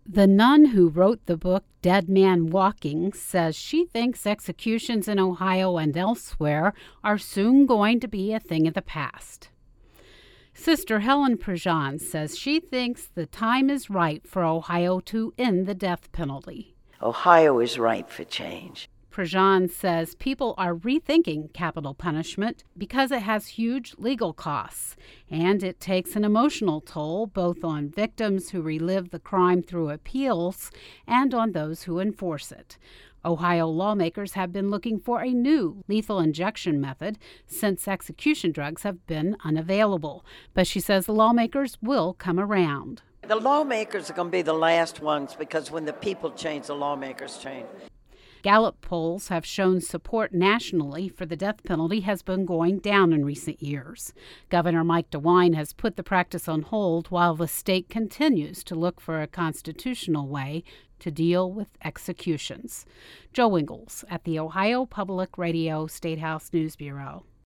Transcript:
The nun who wrote the book Dead Man Walking says she thinks executions in Ohio and elsewhere are soon going to be a thing of the past. Sister Helen Prejean says she thinks the time is right for Ohio to end the death penalty. Ohio is ripe for change. Prejean says people are rethinking capital punishment because it has huge legal costs, and it takes an emotional toll both on victims who relive the crime through appeals and on those who enforce it. Ohio lawmakers have been looking for a new lethal injection method since execution drugs have been unavailable, but she says the lawmakers will come around. The lawmakers are going to be the last ones because when the people change, the lawmakers change. Gallup polls have shown support nationally for the death penalty has been going down in recent years. Governor Mike DeWine has put the practice on hold while the state continues to look for a constitutional way to deal with executions. Joe Ingles at the Ohio Public Radio State House News Bureau.